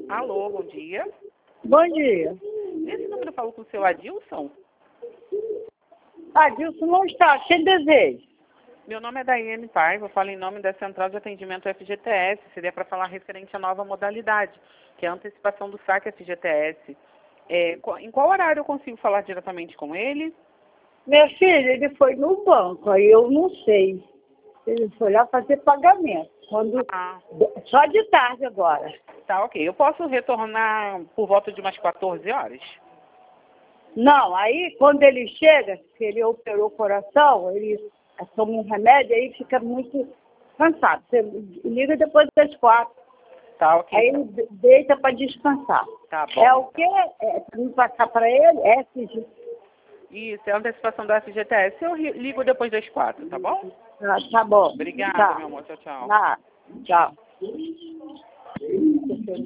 Alô, bom dia. Bom dia. Esse número falou com o seu Adilson? Adilson não está. Quem deseja? Meu nome é Daiane Paiva, eu falo em nome da Central de Atendimento FGTS. Seria para falar referente à nova modalidade, que é a antecipação do saque FGTS. Em qual horário eu consigo falar diretamente com ele? Minha filha, ele foi no banco, aí eu não sei. Ele foi lá fazer pagamento. Ah, Só de tarde agora. tá, ok. Eu posso retornar por volta de umas 14 horas? Não, aí quando ele chega, que ele operou o coração, ele toma um remédio, aí fica muito cansado. Você liga depois das 4. Tá, ok. Aí ele deita para descansar. Tá bom. É o quê? Para me passar para ele? SG. Isso, é a antecipação da FGTS. Eu ligo depois das 4, tá bom? Tá bom. Obrigada, Tá. meu amor. Tchau, tchau. Tá. Tchau.